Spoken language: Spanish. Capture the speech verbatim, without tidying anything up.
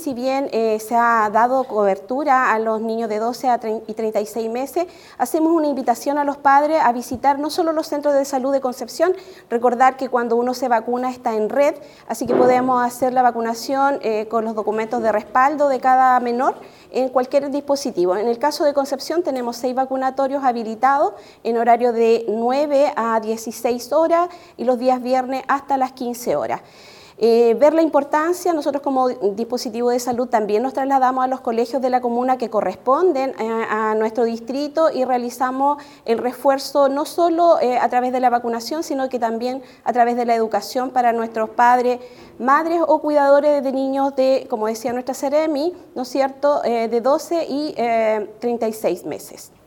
si bien eh, se ha dado cobertura a los niños de doce a treinta y seis meses, hacemos una invitación a los padres a visitar no solo los centros de salud de Concepción, recordar que cuando uno se vacuna está en red, así que podemos hacer la vacunación eh, con los documentos de respaldo de cada menor en cualquier dispositivo. En el caso de Concepción tenemos seis vacunatorios habilitados en horario de nueve a dieciséis horas y los días viernes hasta las quince horas. Eh, ver la importancia, nosotros como dispositivo de salud también nos trasladamos a los colegios de la comuna que corresponden a, a nuestro distrito y realizamos el refuerzo no solo eh, a través de la vacunación, sino que también a través de la educación para nuestros padres, madres o cuidadores de niños de, como decía nuestra Seremi, ¿no es cierto?, eh, de doce y eh, treinta y seis meses.